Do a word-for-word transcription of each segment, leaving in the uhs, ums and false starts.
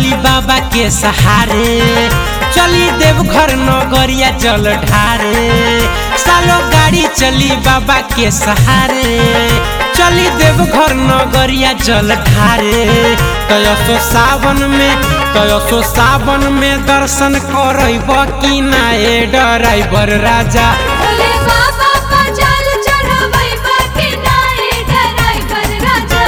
चली बाबा के सहारे, चली देवघर नगरिया जल ढारे। सालो गाड़ी चली बाबा के सहारे, चली देवघर नगरिया जल ढारे। तयसो सावन में तयसो सावन में दर्शन करब कि ना ए ड्राइवर राजा। भोले बाबा का जल चढ़ावैबा कि ना ए ड्राइवर राजा।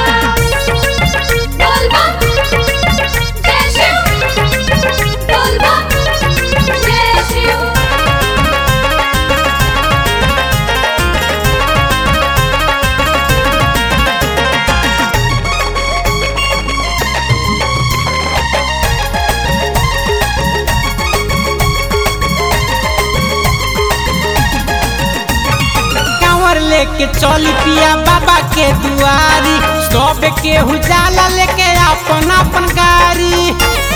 बोल बम जय शिव, बोल बम जय शिव। लेके चली पिया बाबा के दुआरी, सब के उजाला लेके अपन अपन गाड़ी।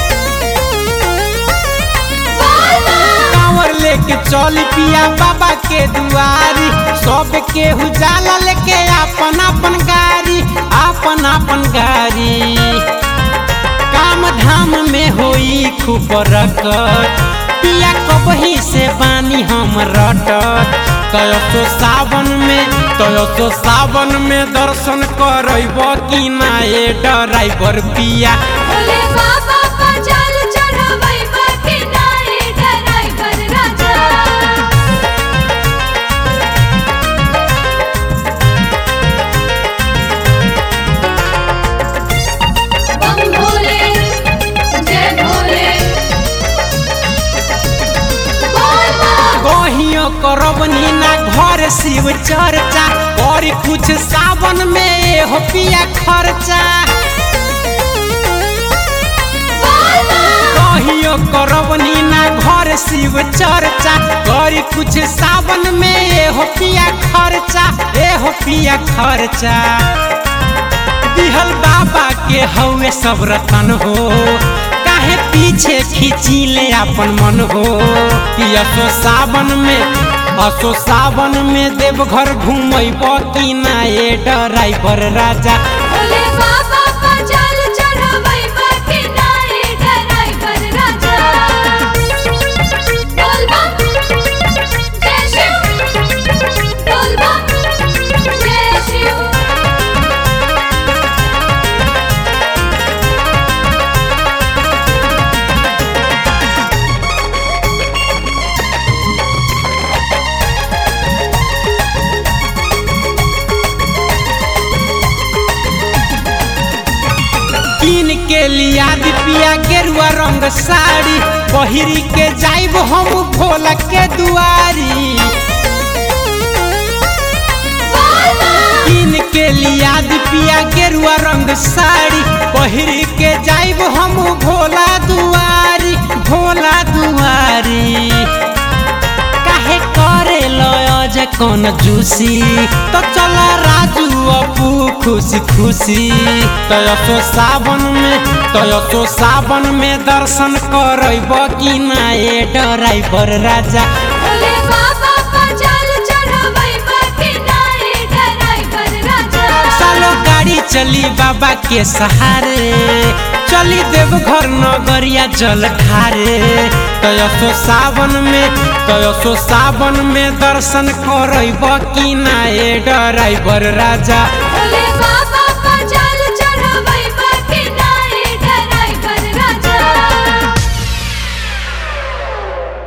कांवर लेके चली पिया बाबा के दुआरी, सब के उजाला लेके अपन अपन गाड़ी, अपन अपन गाड़ी। काम धाम में होई खूब रकत, पिया कबही से बानी हम रटत। तयसो सावन में तयसो सावन में दर्शन करब कि ना ए ड्राइवर पिया। भोले बाबा का जल चढ़ावैबा कि ना ए ड्राइवर राजा। बम भोले जय भोले बोल बम। कहियो करब नीना घर शिव चर्चा, और कुछ सावन में ए हो पिया खर्चा। कहियो करब नीना घर शिव चर्चा, और कुछ सावन में ए हो पिया खर्चा, ए हो पिया खर्चा। दिहल बाबा के हौवे सब रतन हो, काहे पीछे खींची ले अपन मन हो। असो सावन में असो सावन में देवघर घूमब कि ना ए ड्राइवर राजा। भोले बाबा का जल चढ़ावैबा कि ना ए ड्राइवर राजा। बोल बम जय शिव, बोल बम जय शिव। किन के लिया दिपिया गेरुआ रंग साड़ी, पहिरी के जाइब हम भोला के दुआरी। किन के लिया दिपिया गेरुआ रंग साड़ी, पहिरी के जाइब हम भोला दुआरी, भोला दुआरी। काहे करे लय कौन जूसी, तो चल राजू अपू खुशी खुशी। तयसो सावन में तयसो सावन में दर्शन करब कि ना ए ड्राइवर राजा। भोले बाबा का जल चढ़ावैबा कि ना ए ड्राइवर राजा। सालो गाड़ी चली बाबा के सहारे, चली देवघर नगरिया जल ढारे। तयसो सावन में तयसो सावन में दर्शन करब कि ना ए ड्राइवर राजा।